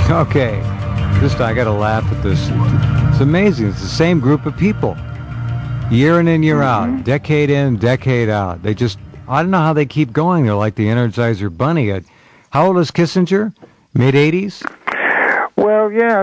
Okay. I got to laugh at this. It's amazing. It's the same group of people. Year in and year out. Decade in, decade out. I don't know how they keep going. They're like the Energizer Bunny. How old is Kissinger? Mid-80s? Well, yeah,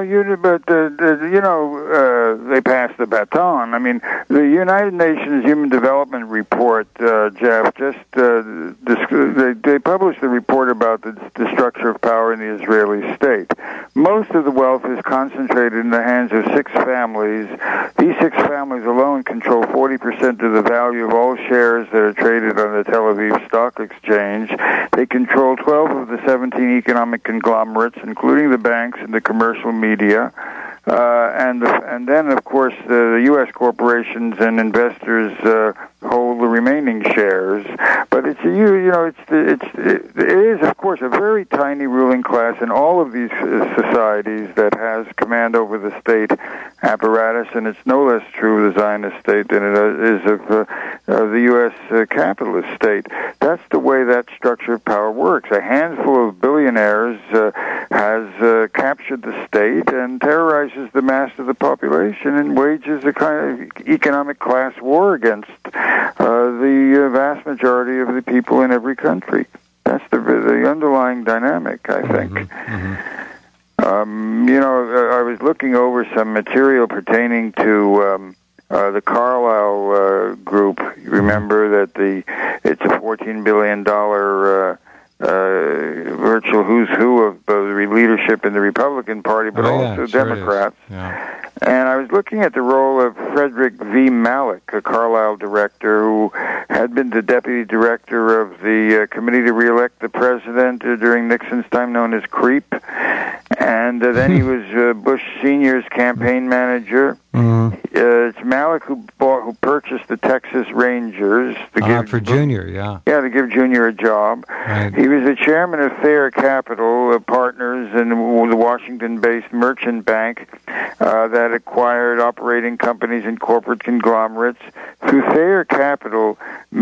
they passed the baton. I mean, the United Nations Human Development Report, Jeff, they published a report about the structure of power in the Israeli state. Most of the wealth is concentrated in the hands of 6 families. These 6 families alone control 40% of the value of all shares that are traded on the Tel Aviv Stock Exchange. They control 12 of the 17 economic conglomerates, including the banks and the commercial media, and then of course the U.S. corporations and investors hold the remaining shares. But it is of course a very tiny ruling class in all of these societies that has command over the state apparatus, and it's no less true of the Zionist state than it is of the U.S. capitalist state. That's the way that structure of power works. A handful of billionaires has captured the state and terrorizes the mass of the population and wages a kind of economic class war against the vast majority of the people in every country. That's the underlying dynamic, I think. I was looking over some material pertaining to the Carlyle Group. You remember that it's a $14 billion virtual who's who of the leadership in the Republican Party, but also Democrats. Yeah. And I was looking at the role of Frederick V. Malik, a Carlyle director who had been the deputy director of the Committee to Re-elect the President during Nixon's time, known as CREEP. And then he was Bush Sr.'s campaign manager. It's Malik who purchased the Texas Rangers to give for Junior, yeah. Yeah, to give Junior a job. Right. He was the chairman of Thayer Capital Partners and the Washington-based merchant bank that acquired operating companies and corporate conglomerates. Through Thayer Capital,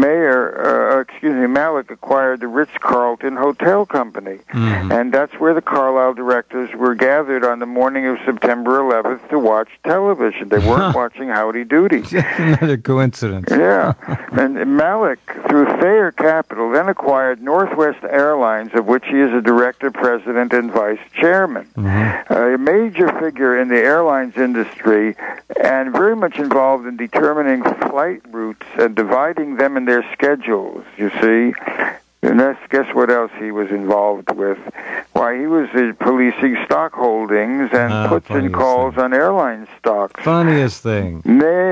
Malik acquired the Ritz-Carlton Hotel Company, and that's where the Carlyle directors were gathered on the morning of September 11th to watch television. They weren't watching Howdy Doody. Another coincidence. Yeah. And Malik, through Thayer Capital, then acquired Northwest Airlines, of which he is a director, president, and vice chairman. A major figure in the airlines industry and very much involved in determining flight routes and dividing them in their schedules, you see. And guess what else he was involved with? Why, he was policing stock holdings and puts and calls on airline stocks. Funniest thing.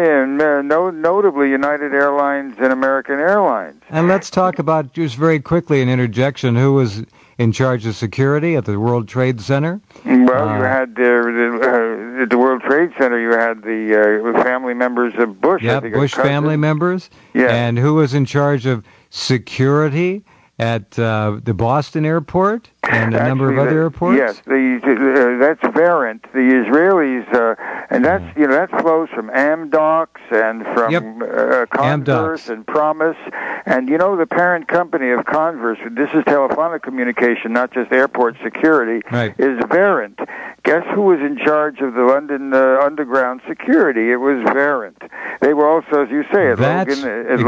Notably United Airlines and American Airlines. And let's talk about, just very quickly, an interjection, who was in charge of security at the World Trade Center? Well, you had at the World Trade Center, you had the family members of Bush. Yeah, Bush family members. Yeah. And who was in charge of security at the Boston airport and a number of other airports? Yes, that's Verint. The Israelis, and that flows from Amdocs and from Converse and Promise. And the parent company of Converse, this is telephonic communication, not just airport security, is Verint. Guess who was in charge of the London underground security? It was Verint. They were also, as you say, at Logan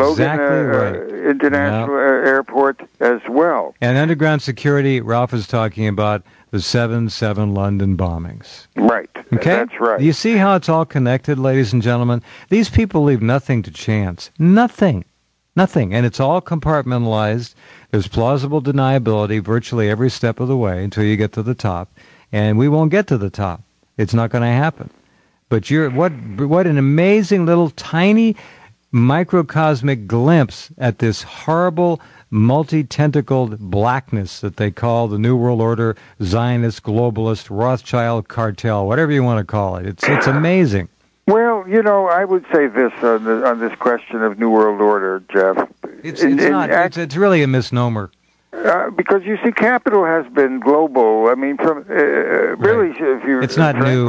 International Airport as well. And underground security, Ralph is talking about the 7/7 London bombings. Right. Okay? That's right. Do you see how it's all connected, ladies and gentlemen? These people leave nothing to chance. Nothing. And it's all compartmentalized. There's plausible deniability virtually every step of the way until you get to the top. And we won't get to the top. It's not going to happen. But what an amazing little tiny microcosmic glimpse at this horrible multi-tentacled blackness that they call the New World Order, Zionist, globalist, Rothschild cartel, whatever you want to call it. It's amazing. Well, I would say this on this question of New World Order, Jeff. It's really a misnomer. Because you see, capital has been global. I mean, from really, if you it's not new since the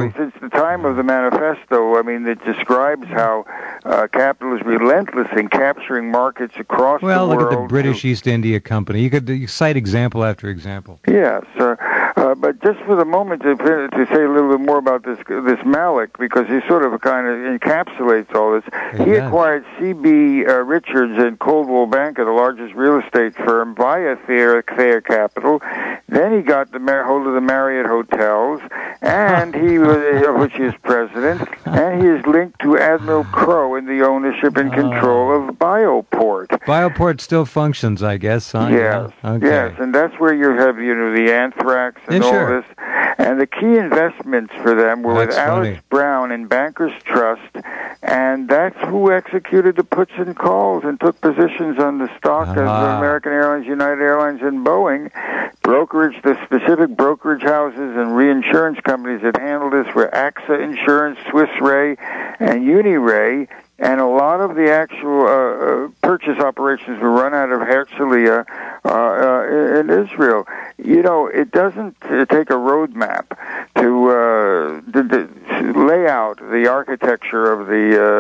time of the manifesto, I mean, it describes how capital is relentless in capturing markets across the world. Well, look at the British East India Company. You could cite example after example. Yes, but just for the moment to say a little bit more about this Malik, because he sort of kind of encapsulates all this. He acquired C.B. Richards and Coldwell Banker, the largest real estate firm, via Thayer Capital. Then he got hold of the Marriott hotels, and he was, of which he is president, and he is linked to Admiral Crowe in the ownership and control of Bioport. Bioport still functions, I guess, huh? Yes, okay. Yes, and that's where you have, the anthrax and all this. And the key investments for them were with Alex Brown and Bankers Trust, and that's who executed the puts and calls and took positions on the stock of American Airlines, United Airlines, and Boeing. The specific brokerage houses and reinsurance companies that handled this were AXA Insurance, Swiss Re, and Uniray. And a lot of the actual purchase operations were run out of Herzliya in Israel. It doesn't take a roadmap to lay out the architecture of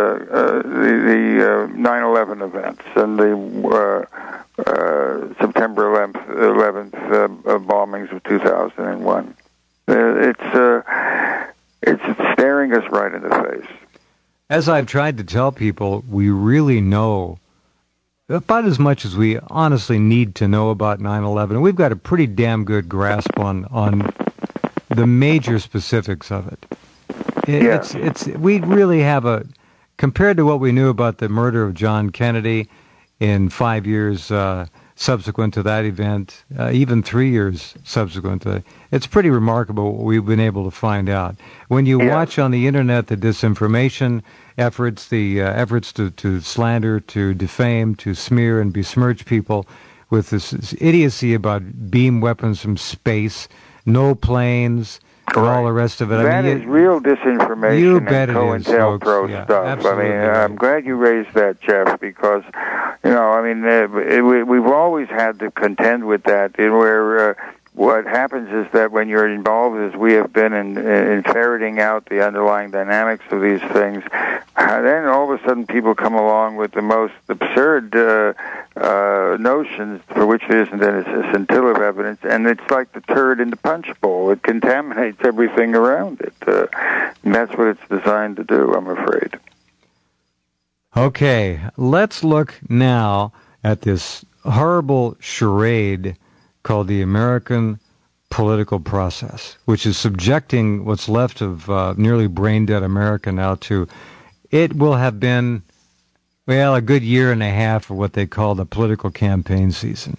the 9/11 events and the September 11th bombings of 2001. It's staring us right in the face. As I've tried to tell people, we really know about as much as we honestly need to know about 9/11. We've got a pretty damn good grasp on the major specifics of it. We really have compared to what we knew about the murder of John Kennedy in 5 years subsequent to that event, even 3 years subsequent to that, it's pretty remarkable what we've been able to find out. When you watch on the internet the disinformation efforts, the efforts to slander, to defame, to smear and besmirch people with this idiocy about beam weapons from space, no planes, and all the rest of it. That is real disinformation and COINTELPRO stuff. Absolutely. I'm glad you raised that, Jeff, because, we've always had to contend with that, where what happens is that when you're involved, as we have been in ferreting out the underlying dynamics of these things, then all of a sudden people come along with the most absurd notions for which there isn't a scintilla of evidence, and it's like the turd in the punch bowl. It contaminates everything around it. And that's what it's designed to do, I'm afraid. Okay, let's look now at this horrible charade called the American political process, which is subjecting what's left of nearly brain-dead America now to, it will have been, a good year and a half of what they call the political campaign season.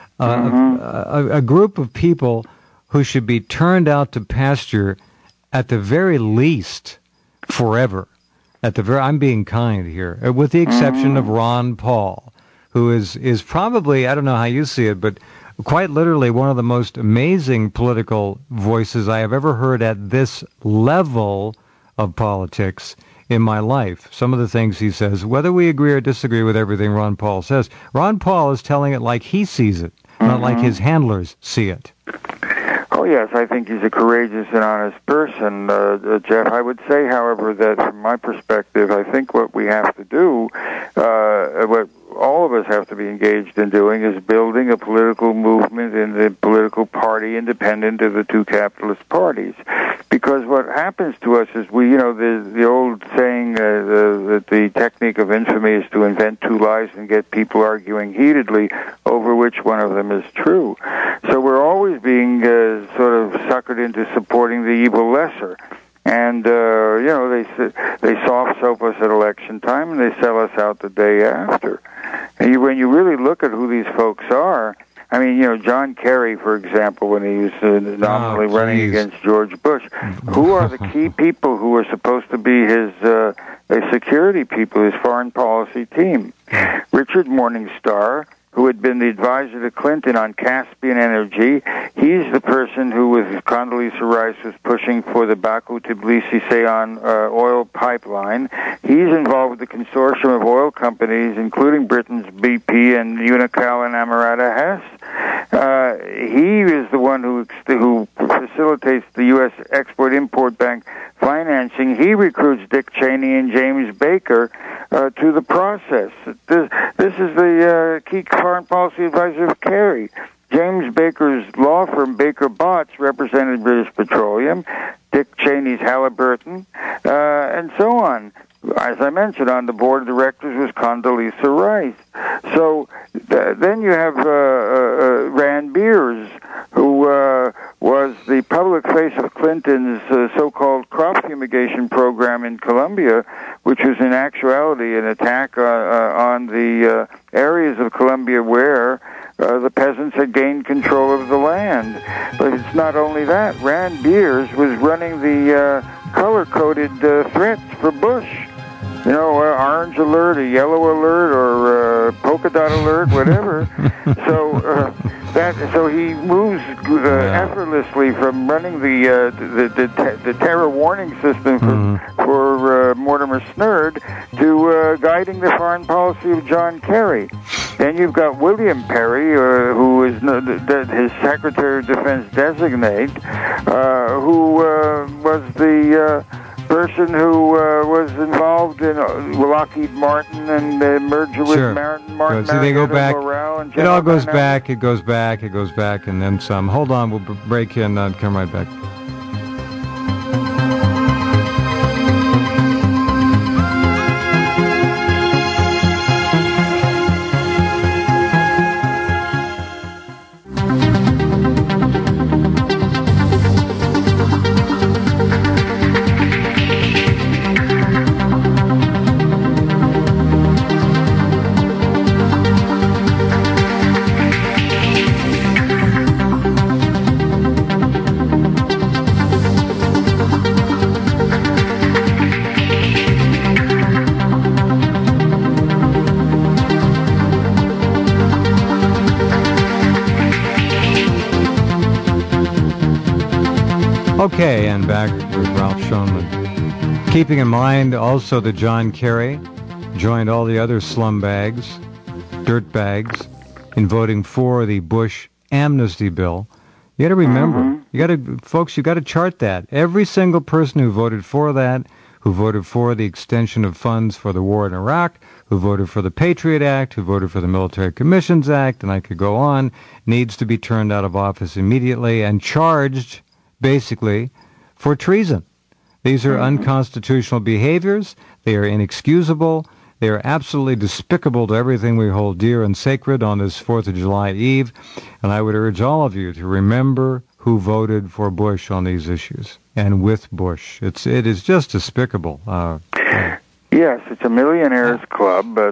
A group of people who should be turned out to pasture at the very least forever. I'm being kind here, with the exception of Ron Paul, who is probably, I don't know how you see it, but quite literally one of the most amazing political voices I have ever heard at this level of politics in my life. Some of the things he says, whether we agree or disagree with everything Ron Paul says, Ron Paul is telling it like he sees it, not like his handlers see it. Oh, yes, I think he's a courageous and honest person, Jeff. I would say, however, that from my perspective, I think what we have to do, what all of us have to be engaged in doing, is building a political movement in the political party independent of the two capitalist parties. Because what happens to us is the old saying that the technique of infamy is to invent two lies and get people arguing heatedly over which one of them is true. So we're always being sort of suckered into supporting the evil lesser. And, they soft soap us at election time and they sell us out the day after. And when you really look at who these folks are, John Kerry, for example, when he was nominally running against George Bush, who are the key people who are supposed to be his security people, his foreign policy team? Richard Morningstar, who had been the advisor to Clinton on Caspian Energy. He's the person who, with Condoleezza Rice, was pushing for the Baku-Tbilisi-Ceyhan oil pipeline. He's involved with the consortium of oil companies, including Britain's BP and Unocal and Amerada Hess. He is the one who facilitates the U.S. Export-Import Bank financing, he recruits Dick Cheney and James Baker to the process. This is the key foreign policy advisor of Kerry. James Baker's law firm, Baker Botts, represented British Petroleum, Dick Cheney's Halliburton, and so on. As I mentioned, on the board of directors was Condoleezza Rice. So then you have Rand Beers, who was the public face of Clinton's so-called crop fumigation program in Colombia, which was in actuality an attack on the areas of Colombia where the peasants had gained control of the land. But it's not only that. Rand Beers was running the color-coded threats for Bush. You know, orange alert, a yellow alert, or polka dot alert, whatever. So he moves effortlessly from running the terror warning system for Mortimer Snerd to guiding the foreign policy of John Kerry. Then you've got William Perry, who is his Secretary of Defense designate, who was the person who was involved in Lockheed Martin and the merger with Martin. So they go back. And it all goes back. It goes back. It goes back, and then some. Hold on, we'll break in and come right back. Okay, and back with Ralph Schoenman. Keeping in mind also that John Kerry joined all the other slumbags, dirtbags, in voting for the Bush amnesty bill. You got to remember, folks, you got to chart that. Every single person who voted for that, who voted for the extension of funds for the war in Iraq, who voted for the Patriot Act, who voted for the Military Commissions Act, and I could go on, needs to be turned out of office immediately and charged basically for treason. These are unconstitutional behaviors. They are inexcusable. They are absolutely despicable to everything we hold dear and sacred on this 4th of July Eve. And I would urge all of you to remember who voted for Bush on these issues and with Bush. It is just despicable. Yes, it's a millionaires club, but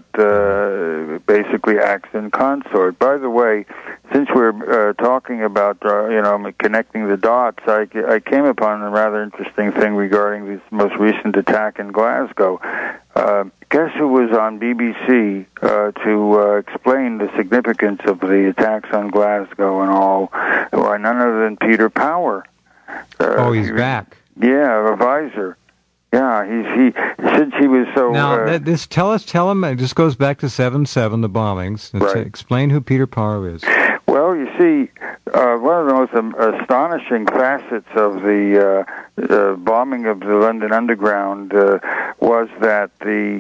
basically acts in consort. By the way, since we're talking about connecting the dots, I came upon a rather interesting thing regarding this most recent attack in Glasgow. Guess who was on BBC to explain the significance of the attacks on Glasgow and all? Why, none other than Peter Power. He's back. Yeah, a visor. Yeah, he since he was so. Now, tell him. It just goes back to 7/7, the bombings. Right. Explain who Peter Power is. Well, you see, one of the most astonishing facets of the bombing of the London Underground was that the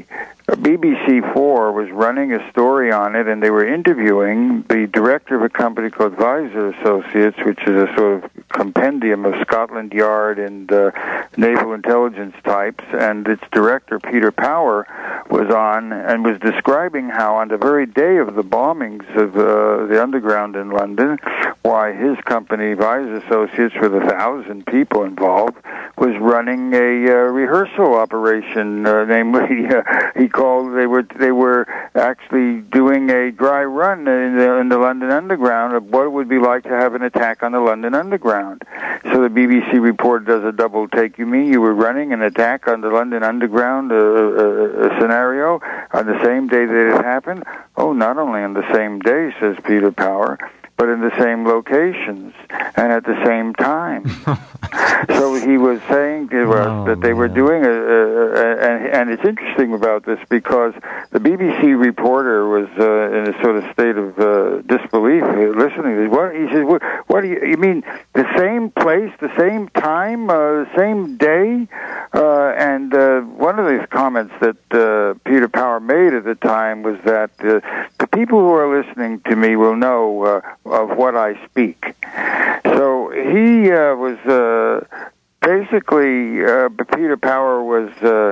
BBC4 was running a story on it, and they were interviewing the director of a company called Visor Associates, which is a sort of compendium of Scotland Yard and naval intelligence types, and its director, Peter Power, was on and was describing how on the very day of the bombings of the Underground in London, why his company, Visor Associates, with 1,000 people involved, was running a rehearsal operation, namely he called they were actually doing a dry run in the London Underground of what it would be like to have an attack on the London Underground. So the BBC reporter does a double take. You mean you were running an attack on the London Underground a scenario on the same day that it happened? Oh, not only on the same day, says Peter Power, but in the same locations and at the same time. So he was saying to us that they were doing and it's interesting about this because the BBC reporter was in a sort of state of disbelief listening. He said, what do you mean? The same place, the same time, the same day? And one of these comments that Peter Power made at the time was that the people who are listening to me will know of what I speak. So he was basically, Peter Power was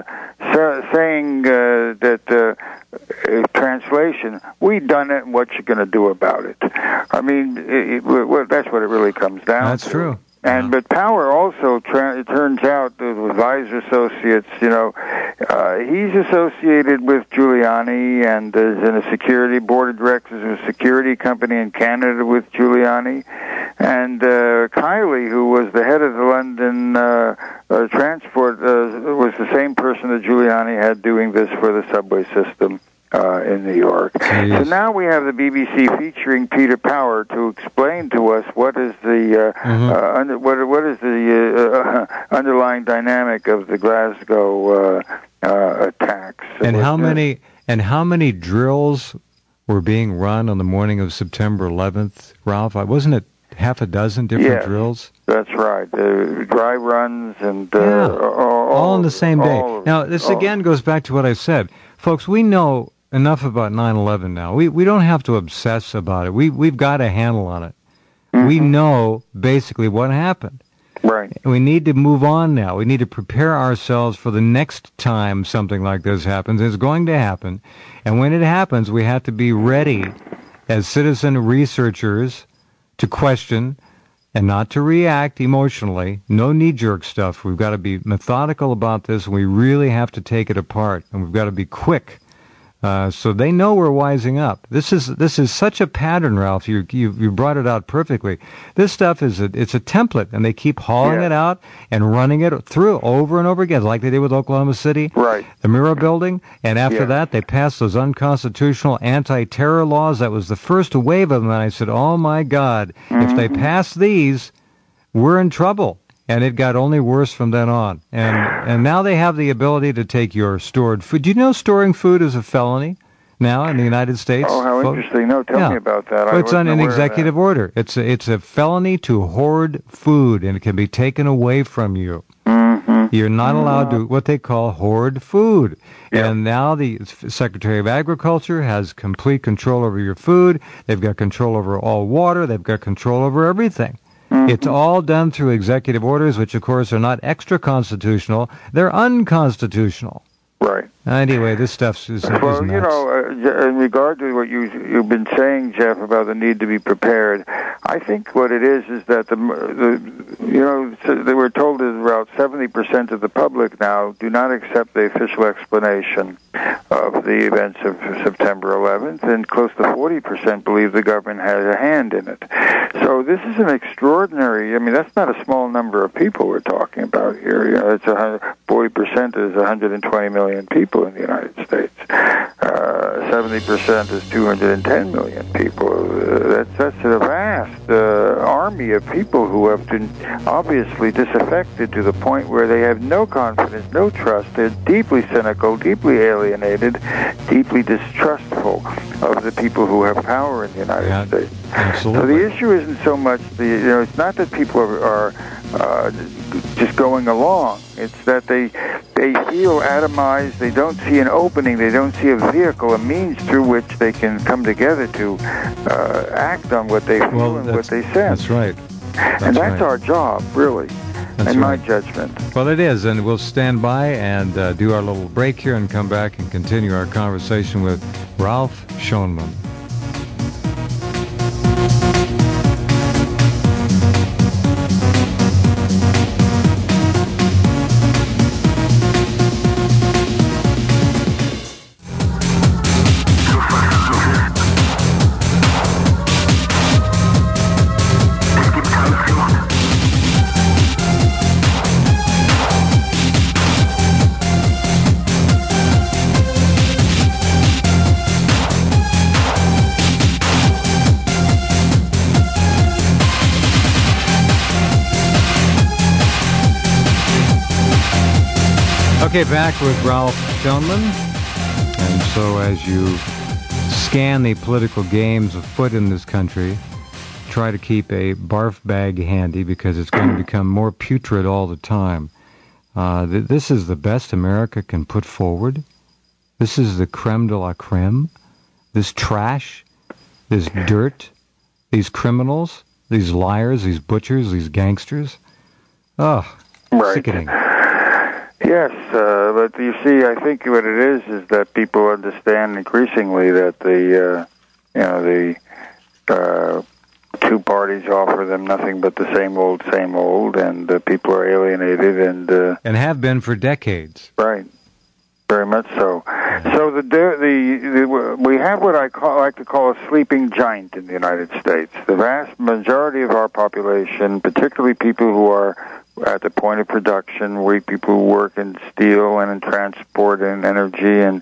saying that, translation, we done it, and what you going to do about it? I mean, that's what it really comes down to. That's true. And but Power also, it turns out, with Weiser Associates, he's associated with Giuliani and is in a security board of directors of a security company in Canada with Giuliani. And Kiley, who was the head of the London transport, was the same person that Giuliani had doing this for the subway system in New York. Jeez. So now we have the BBC featuring Peter Power to explain to us what is the what is the underlying dynamic of the Glasgow attacks. And how many drills were being run on the morning of September 11th, Ralph? Wasn't it half a dozen different drills? That's right. Dry runs and all on the same day. Now, this again goes back to what I said. Folks, we know enough about 9/11 now. We don't have to obsess about it. We've got a handle on it. Mm-hmm. We know basically what happened. Right. We need to move on now. We need to prepare ourselves for the next time something like this happens. It's going to happen. And when it happens, we have to be ready as citizen researchers to question and not to react emotionally. No knee-jerk stuff. We've got to be methodical about this, and we really have to take it apart, and we've got to be quick. So they know we're wising up. This is such a pattern, Ralph. You brought it out perfectly. This stuff it's a template, and they keep hauling it out and running it through over and over again, like they did with Oklahoma City, right? The Murrah Building, and after that they passed those unconstitutional anti-terror laws. That was the first wave of them, and I said, "Oh my God, if they pass these, we're in trouble." And it got only worse from then on. And now they have the ability to take your stored food. Do you know storing food is a felony now in the United States? Oh, how interesting. No, tell me about that. Well, it's on an executive order. It's a felony to hoard food, and it can be taken away from you. Mm-hmm. You're not allowed to what they call hoard food. Yeah. And now the Secretary of Agriculture has complete control over your food. They've got control over all water. They've got control over everything. It's all done through executive orders, which, of course, are not extra-constitutional. They're unconstitutional. Right. Anyway, this stuff is nuts. Well, in regard to what you've been saying, Jeff, about the need to be prepared, I think what it is that they were told that about 70% of the public now do not accept the official explanation of the events of September 11th, and close to 40% believe the government has a hand in it. So this is an extraordinary. I mean, that's not a small number of people we're talking about here. It's 40% is 120 million people in the United States. 70% is 210 million people. That's a vast army of people who have been obviously disaffected to the point where they have no confidence, no trust. They're deeply cynical, deeply alienated, deeply distrustful of the people who have power in the United States. Absolutely. So the issue isn't so much it's not that people are just going along. It's that they feel atomized. They don't see an opening. They don't see a vehicle, a means through which they can come together to act on what they feel and what they sense. That's right. And that's our job, really, in my judgment. Well, it is, and we'll stand by and do our little break here and come back and continue our conversation with Ralph Schoenman. Okay, back with Ralph Schoenman. And so as you scan the political games afoot in this country, try to keep a barf bag handy because it's going to become more putrid all the time. This is the best America can put forward. This is the creme de la creme. This trash, this dirt, these criminals, these liars, these butchers, these gangsters. Oh, right. Sickening. Yes, but you see, I think what it is that people understand increasingly that the two parties offer them nothing but the same old, and people are alienated and have been for decades. Right, very much so. So we have what I like to call a sleeping giant in the United States. The vast majority of our population, particularly people who are at the point of production, people who work in steel and in transport and energy, and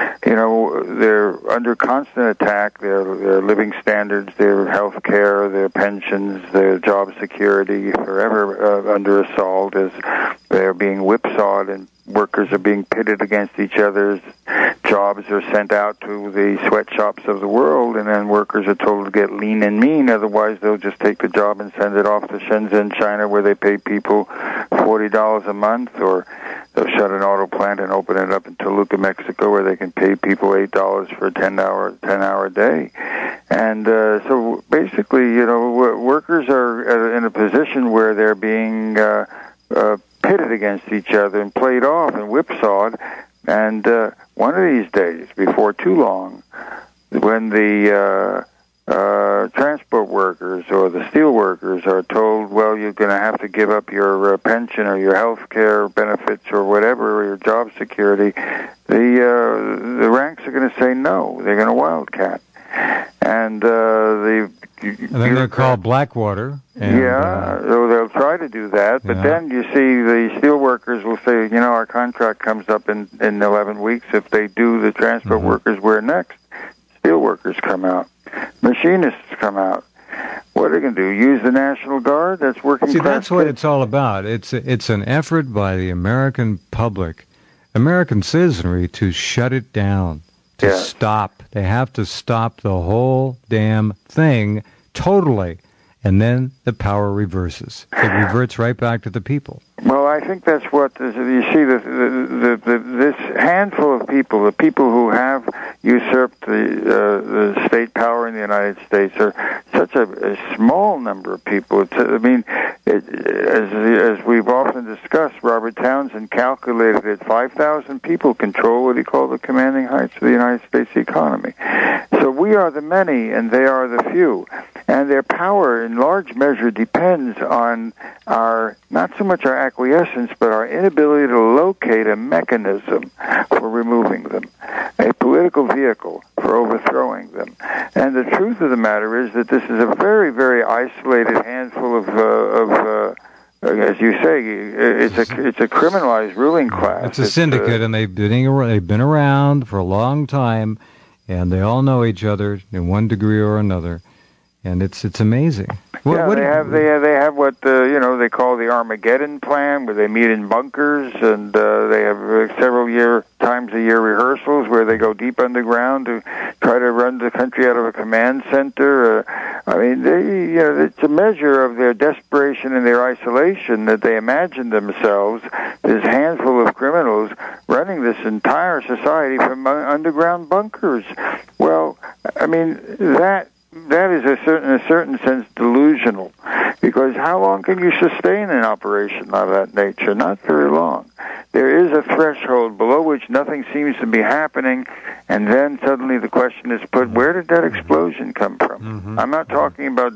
they're under constant attack. Their living standards, their health care, their pensions, their job security, forever under assault as they're being whipsawed, and workers are being pitted against each other. Jobs are sent out to the sweatshops of the world, and then workers are told to get lean and mean, otherwise they'll just take the job and send it off to Shenzhen, China, where they pay people $40 a month, or they'll shut an auto plant and open it up in Toluca, Mexico, where they can pay people $8 for a 10-hour day. And so basically, workers are in a position where they're being pitted against each other and played off and whipsawed. And one of these days, before too long, when the transport workers or the steel workers are told, well, you're going to have to give up your pension or your health care benefits or whatever, or your job security, the ranks are going to say no. They're going to wildcat. And then they're called Blackwater. And, so they'll try to do that, but then you see the steel workers will say, our contract comes up in 11 weeks. If they do, the transport workers, we're next. Steel workers come out. Machinists come out. What are they going to do? Use the National Guard? That's working class. See, that's what it's all about. It's an effort by the American public, American citizenry, to shut it down, to stop. They have to stop the whole damn thing totally, and then the power reverses. It reverts right back to the people. Well, I think that's what you see. This handful of people, the people who have usurped the state power in the United States, are such a small number of people. As we've often discussed, Robert Townsend calculated that 5,000 people control what he called the commanding heights of the United States economy. So we are the many, and they are the few. And their power, in large measure, depends on not so much our acquiescence, but our inability to locate a mechanism for removing them, a political vehicle for overthrowing them. And the truth of the matter is that this is a very, very isolated handful of as you say, it's a criminalized ruling class. It's a syndicate, and they've been around for a long time, and they all know each other in one degree or another. And it's amazing. They have what they call the Armageddon plan, where they meet in bunkers, and they have several times a year rehearsals where they go deep underground to try to run the country out of a command center. It's a measure of their desperation and their isolation that they imagine themselves, this handful of criminals, running this entire society from underground bunkers. Well, that is in a certain sense delusional, because how long can you sustain an operation of that nature? Not very long. There is a threshold below which nothing seems to be happening, and then suddenly the question is put: where did that explosion come from? Mm-hmm. I'm not talking about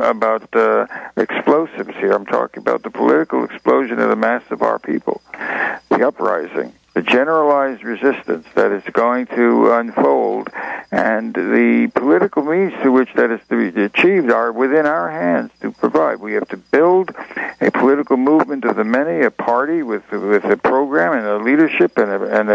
explosives here. I'm talking about the political explosion of the mass of our people, the uprising, the generalized resistance that is going to unfold, and the political means to which that is to be achieved are within our hands to provide. We have to build a political movement of the many, a party with a program and a leadership and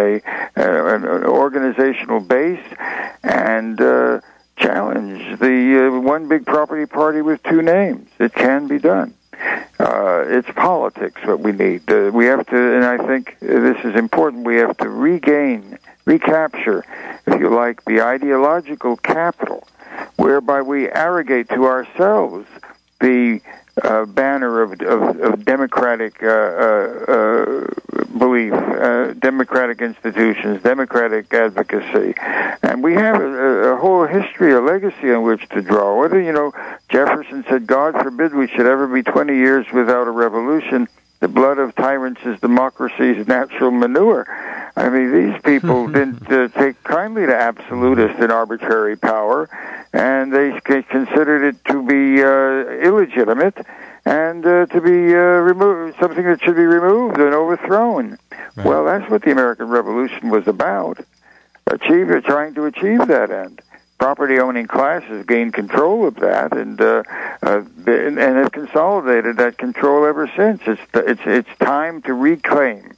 an organizational base, and challenge the one big property party with two names. It can be done. It's politics what we need. We have to, and I think this is important, we have to recapture, if you like, the ideological capital, whereby we arrogate to ourselves the banner of democratic belief, democratic institutions, democratic advocacy. And we have a whole history, a legacy on which to draw. Whether, Jefferson said, God forbid we should ever be 20 years without a revolution. The blood of tyrants is democracy's natural manure. I mean, these people didn't take kindly to absolutist and arbitrary power, and they considered it to be illegitimate and to be removed, something that should be removed and overthrown. Right. Well, that's what the American Revolution was about, trying to achieve that end. Property-owning classes gained control of that, and have consolidated that control ever since. It's time to reclaim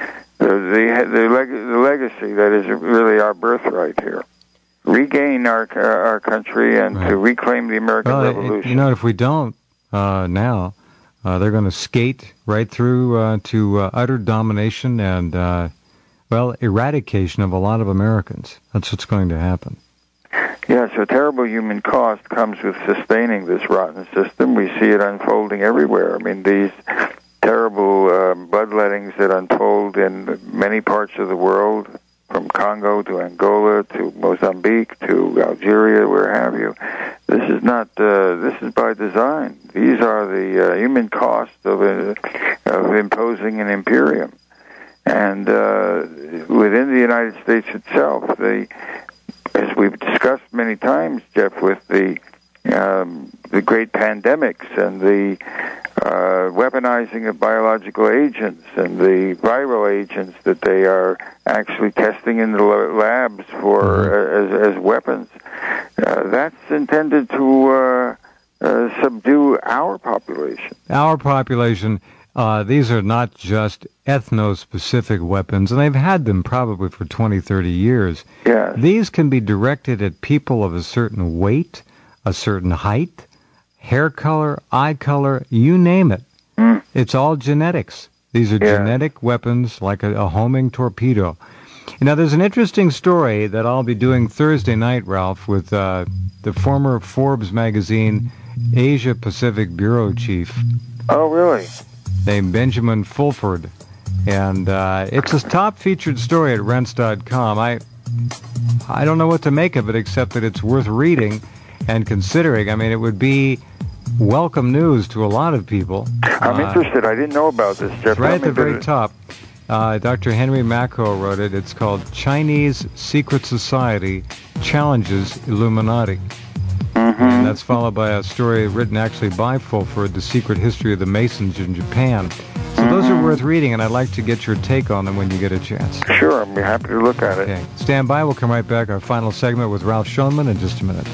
the legacy that is really our birthright here. Regain our country and to reclaim the American Revolution. If we don't now, they're going to skate right through to utter domination and eradication of a lot of Americans. That's what's going to happen. Yeah, so terrible human cost comes with sustaining this rotten system. We see it unfolding everywhere. I mean, these terrible bloodlettings that unfold in many parts of the world, from Congo to Angola to Mozambique to Algeria, where have you. This is not. This is by design. These are the human costs of imposing an imperium, and within the United States itself, as we've discussed many times, Jeff, with the great pandemics and the weaponizing of biological agents and the viral agents that they are actually testing in the labs for as weapons, that's intended to subdue our population. Our population. These are not just ethno-specific weapons, and they've had them probably for 20, 30 years. Yes. These can be directed at people of a certain weight, a certain height, hair color, eye color, you name it. It's all genetics. These are genetic weapons like a homing torpedo. Now, there's an interesting story that I'll be doing Thursday night, Ralph, with the former Forbes magazine Asia Pacific bureau chief. Oh, really? Named Benjamin Fulford. And it's a top featured story at Rense.com. I don't know what to make of it except that it's worth reading and considering. I mean, it would be welcome news to a lot of people. I'm interested. I didn't know about this, Jeff. It's right at the very top. Dr. Henry Macko wrote it. It's called Chinese Secret Society Challenges Illuminati. And that's followed by a story written actually by Fulford, The Secret History of the Masons in Japan. So those are worth reading, and I'd like to get your take on them when you get a chance. Sure, I'll be happy to look at it. Okay. Stand by. We'll come right back. Our final segment with Ralph Schoenman in just a minute.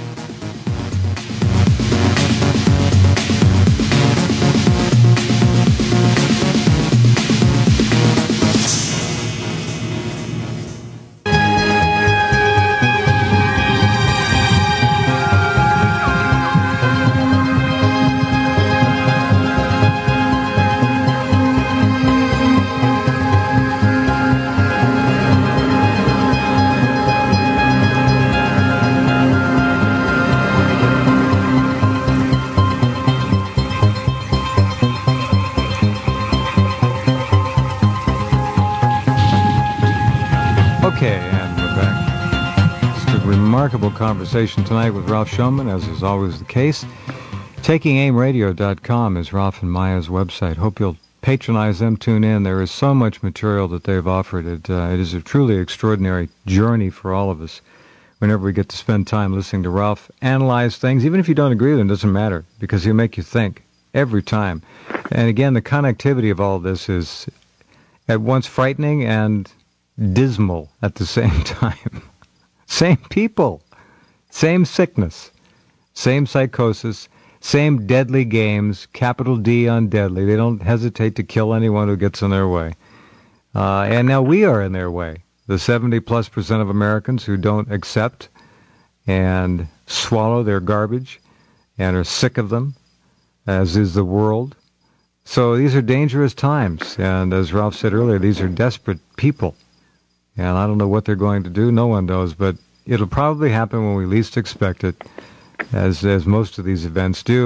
Remarkable conversation tonight with Ralph Schoenman, as is always the case. TakingAimRadio.com is Ralph and Maya's website. Hope you'll patronize them, tune in. There is so much material that they've offered. It is a truly extraordinary journey for all of us whenever we get to spend time listening to Ralph analyze things. Even if you don't agree with him, it doesn't matter, because he'll make you think every time. And again, the connectivity of all of this is at once frightening and dismal at the same time. Same people, same sickness, same psychosis, same deadly games, capital D on deadly. They don't hesitate to kill anyone who gets in their way. And now we are in their way. The 70+% of Americans who don't accept and swallow their garbage and are sick of them, as is the world. So these are dangerous times. And as Ralph said earlier, these are desperate people. And I don't know what they're going to do. No one knows, but it'll probably happen when we least expect it, as most of these events do.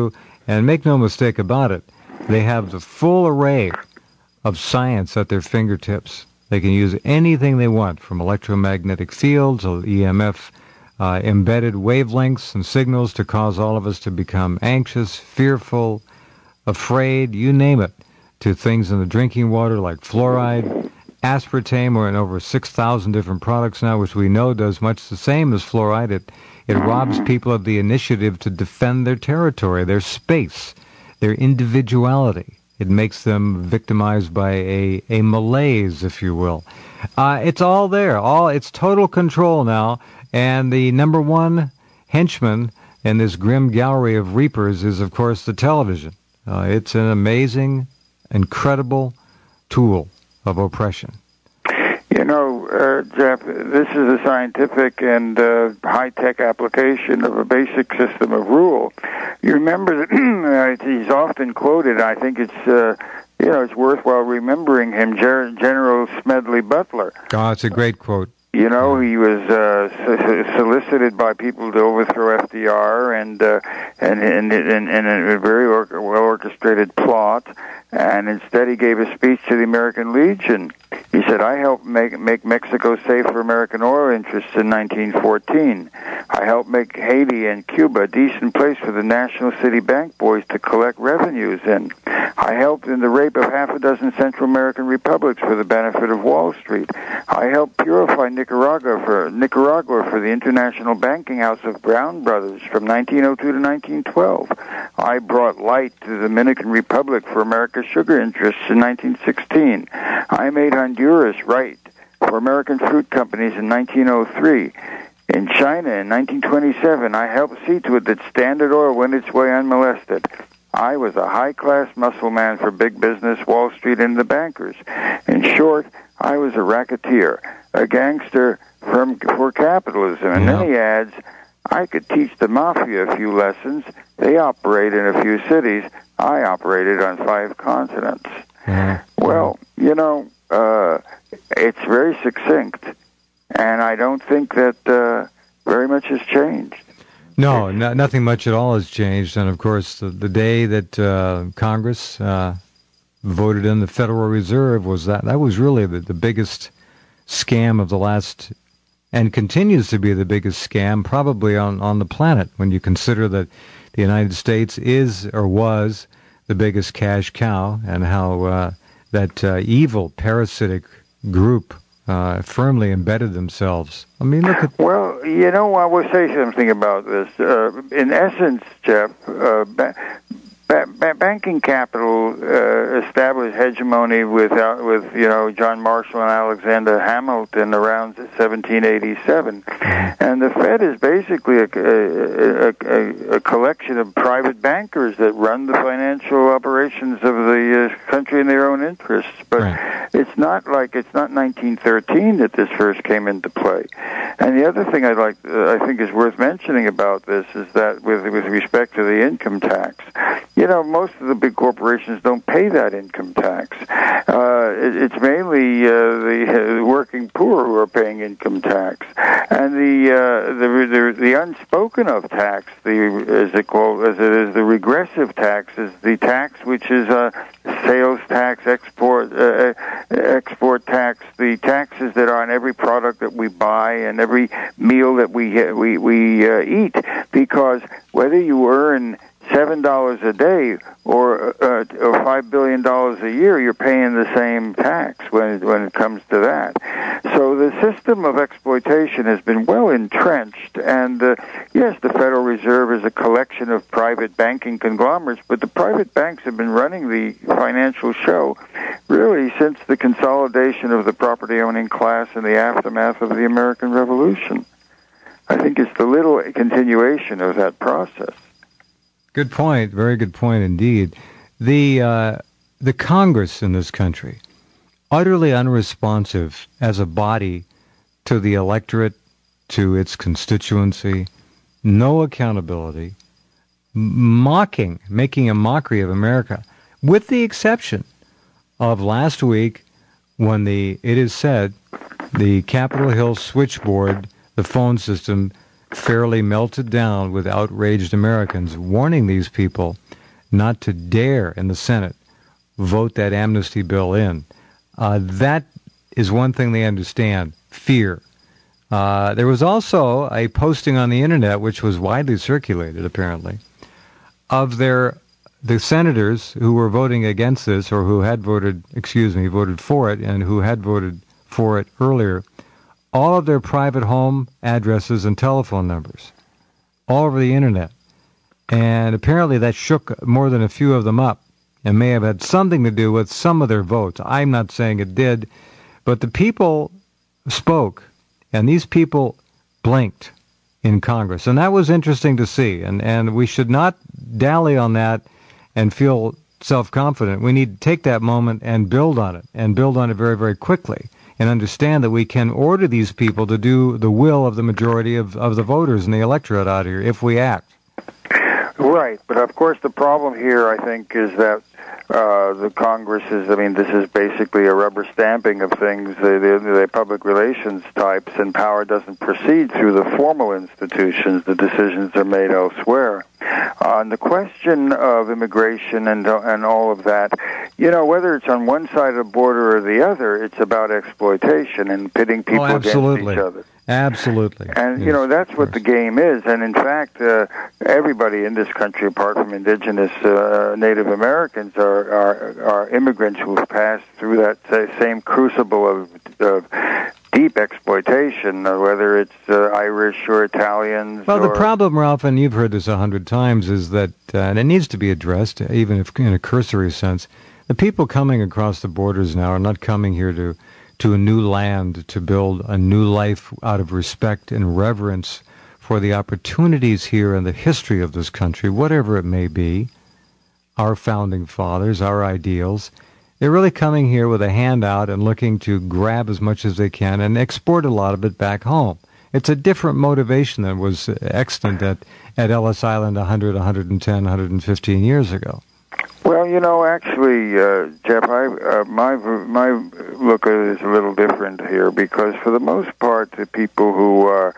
And make no mistake about it, they have the full array of science at their fingertips. They can use anything they want, from electromagnetic fields or EMF embedded wavelengths and signals to cause all of us to become anxious, fearful, afraid, you name it, to things in the drinking water like fluoride, aspartame. We're in over 6,000 different products now, which we know does much the same as fluoride. It robs people of the initiative to defend their territory, their space, their individuality. It makes them victimized by a malaise, if you will. It's all there. It's total control now. And the number one henchman in this grim gallery of reapers is, of course, the television. It's an amazing, incredible tool of oppression. You know, Jeff, this is a scientific and high-tech application of a basic system of rule. You remember that he's often quoted. I think it's it's worthwhile remembering him, General Smedley Butler. Oh, it's a great quote. You know, he was solicited by people to overthrow FDR, and in a very well-orchestrated plot. And instead, he gave a speech to the American Legion. He said, "I helped make Mexico safe for American oil interests in 1914. I helped make Haiti and Cuba a decent place for the National City Bank boys to collect revenues in. I helped in the rape of half a dozen Central American republics for the benefit of Wall Street. I helped purify Nicaragua for the International Banking House of Brown Brothers from 1902 to 1912. I brought light to the Dominican Republic for America's sugar interests in 1916. I made Honduras right for American fruit companies in 1903. In China in 1927, I helped see to it that Standard Oil went its way unmolested. I was a high-class muscle man for big business, Wall Street, and the bankers. In short, I was a racketeer, a gangster for capitalism." And then he adds, "I could teach the mafia a few lessons. They operate in a few cities. I operated on 5 continents." Well, you know, it's very succinct, and I don't think that very much has changed. No, nothing much at all has changed. And, of course, the day that Congress voted in the Federal Reserve that was really the biggest scam of the last, and continues to be the biggest scam probably on the planet, when you consider that the United States is or was the biggest cash cow, and how that evil parasitic group firmly embedded themselves. I mean, look at... Well, you know, I will say something about this. In essence, Jeff, banking capital established hegemony with John Marshall and Alexander Hamilton around 1787, and the Fed is basically a collection of private bankers that run the financial operations of the country in their own interests. But it's not 1913 that this first came into play. And the other thing I think is worth mentioning about this is that with respect to the income tax, you know, most of the big corporations don't pay that income tax. It's mainly the working poor who are paying income tax, and the unspoken of tax, the regressive tax, is the tax which is sales tax, export tax, the taxes that are on every product that we buy and every meal that we eat, because whether you earn $7 a day or $5 billion a year, you're paying the same tax when it comes to that. So the system of exploitation has been well entrenched, and yes, the Federal Reserve is a collection of private banking conglomerates, but the private banks have been running the financial show really since the consolidation of the property-owning class in the aftermath of the American Revolution. I think it's the little continuation of that process. Good point. Very good point indeed. The Congress in this country, utterly unresponsive as a body to the electorate, to its constituency, no accountability, making a mockery of America, with the exception of last week when it is said the Capitol Hill switchboard, the phone system, fairly melted down with outraged Americans warning these people not to dare in the Senate vote that amnesty bill in. That is one thing they understand, fear. There was also a posting on the internet, which was widely circulated, apparently, of the senators who were voting against this, or who had voted for it, and who had voted for it earlier, all of their private home addresses and telephone numbers, all over the internet. And apparently that shook more than a few of them up, and may have had something to do with some of their votes. I'm not saying it did, but the people spoke, and these people blinked in Congress. And that was interesting to see, and we should not dally on that and feel self-confident. We need to take that moment and build on it very, very quickly, and understand that we can order these people to do the will of the majority of the voters and the electorate out here if we act. Right, but of course the problem here, I think, is that the Congress is, this is basically a rubber stamping of things, the public relations types, and power doesn't proceed through the formal institutions. The decisions are made elsewhere. On the question of immigration and all of that, whether it's on one side of the border or the other, it's about exploitation and pitting people against each other. Absolutely. And, that's what the game is. And, in fact, everybody in this country, apart from indigenous Native Americans, are immigrants who have passed through that same crucible of deep exploitation, whether it's Irish or Italians. Well, the problem, Ralph, and you've heard this 100 times, is that, and it needs to be addressed, even if in a cursory sense, the people coming across the borders now are not coming here to a new land, to build a new life out of respect and reverence for the opportunities here and the history of this country, whatever it may be, our founding fathers, our ideals. They're really coming here with a handout and looking to grab as much as they can and export a lot of it back home. It's a different motivation than was extant at Ellis Island 100, 110, 115 years ago. Well, actually, Jeff, my look at it is a little different here, because for the most part, the people who are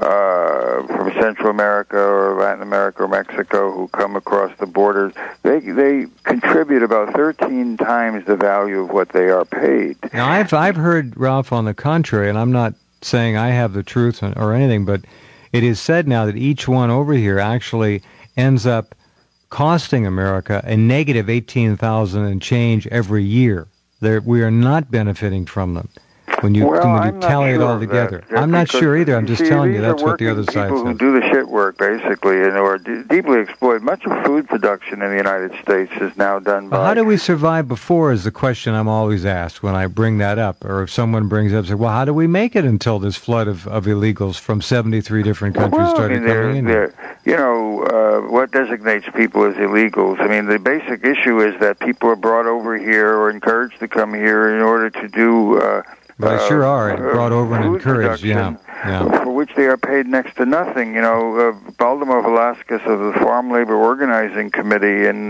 from Central America or Latin America or Mexico who come across the borders, they contribute about 13 times the value of what they are paid. Now, I've heard, Ralph, on the contrary, and I'm not saying I have the truth or anything, but it is said now that each one over here actually ends up costing America a negative 18,000 and change every year. We are not benefiting from them. When you tally it all together. I'm not sure either. I'm just telling you that's what the other side says. People who do the shit work, basically, and or deeply exploit. Much of food production in the United States is now done by... How did we survive before is the question I'm always asked when I bring that up, or if someone brings it up, say, well, how do we make it until this flood of illegals from 73 different countries started coming in here? What designates people as illegals? The basic issue is that people are brought over here or encouraged to come here in order to do... But they sure are brought over and encouraged, yeah. For which they are paid next to nothing. Baltimore Velasquez of the Farm Labor Organizing Committee in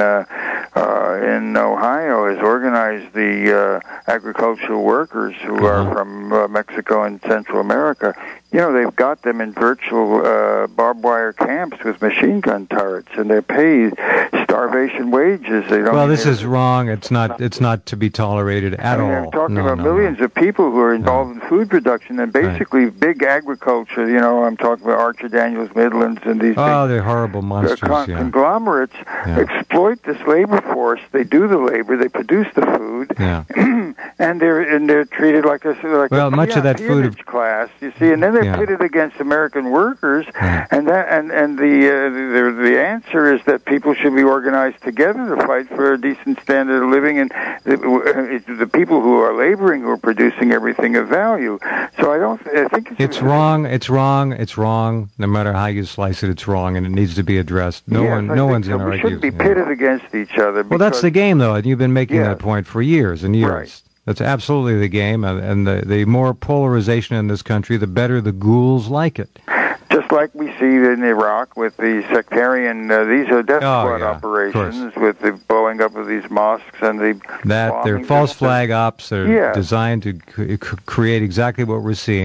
Ohio has organized the agricultural workers who are from Mexico and Central America. They've got them in virtual barbed wire camps with machine gun turrets, and they're paid starvation wages. This is wrong. It's not to be tolerated at all. I'm talking about millions of people who are involved in food production and basically big agriculture. I'm talking about Archer Daniels Midlands and these they're horrible monsters. Conglomerates exploit this labor force. They do the labor. They produce the food. Yeah. and they're treated like much of that food class. You see, and then they're pitted against American workers, and the answer is that people should be organized together to fight for a decent standard of living, and the people who are laboring who are producing everything of value. So I think it's wrong. It's wrong. It's wrong. No matter how you slice it, it's wrong, and it needs to be addressed. No one's going to argue. We shouldn't be pitted against each other. Well, that's the game, though, and you've been making that point for years and years. Right. That's absolutely the game, and the more polarization in this country, the better the ghouls like it. Just like we see in Iraq with the sectarian, these are death squad operations with the blowing up of these mosques and they're false flag ops. They're designed to create exactly what we're seeing.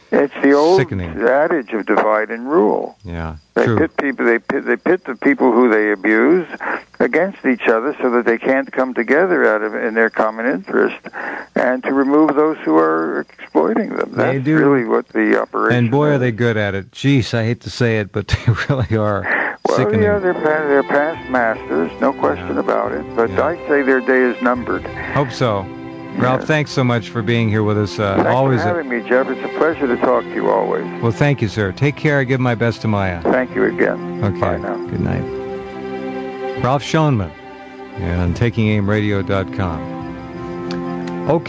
It's the old sickening adage of divide and rule. Yeah, They true. pit people. They pit the people who they abuse against each other, so that they can't come together in their common interest, and to remove those who are exploiting them. That's really what the operation. And boy, is. are they good at it. Jeez, I hate to say it, but they really are. Well, sickening. yeah, they're past masters, no question about it. But I say their day is numbered. Hope so. Ralph, thanks so much for being here with us. Thanks Always for having me, Jeff. It's a pleasure to talk to you always. Well, thank you, sir. Take care. I give my best to Maya. Thank you again. Okay. Bye now. Good night. Ralph Schoenman and TakingAimRadio.com.